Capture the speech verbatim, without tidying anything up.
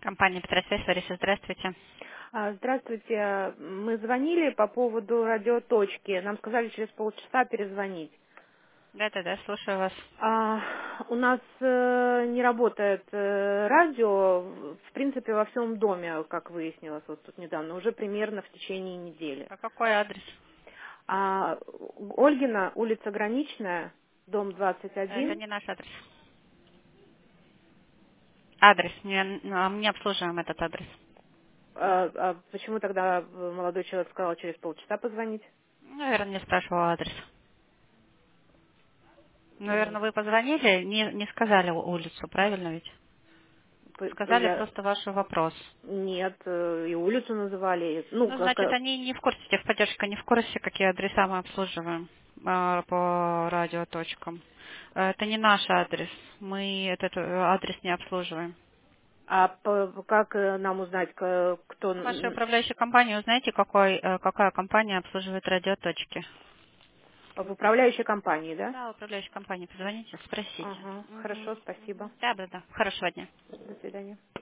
Компания Петросвязь, Лариса, здравствуйте. А, Здравствуйте. Мы звонили по поводу радиоточки. Нам сказали через полчаса перезвонить. Да-да-да, слушаю вас. А, у нас э, не работает э, радио, в принципе, во всем доме, как выяснилось вот тут недавно, уже примерно в течение недели. А какой адрес? А, Ольгина, улица Граничная, дом двадцать Это один. не наш адрес. Адрес, не, а мы не обслуживаем этот адрес. А, а почему тогда молодой человек сказал через полчаса позвонить? Наверное, не спрашивал адрес. М, Наверное, вы позвонили, не, не сказали у- улицу, правильно ведь? п- Сказали Я просто ваш вопрос. нет, э, и улицу называли. Ну, Ну, как значит, э, они не в курсе, техподдержка не в курсе, какие адреса мы обслуживаем а, по радиоточкам. Э, Это не наш адрес. Мы этот э, адрес не обслуживаем. А по- как э, нам узнать, к- кто В вашей н- управляющей компании узнаете, какой, э, какая компания обслуживает радиоточки. в управляющей компании, да? Да, управляющей компании позвоните, спросите. Ага, Мгм, хорошо, спасибо. мгм. Да, да, да. Хорошего дня. До свидания.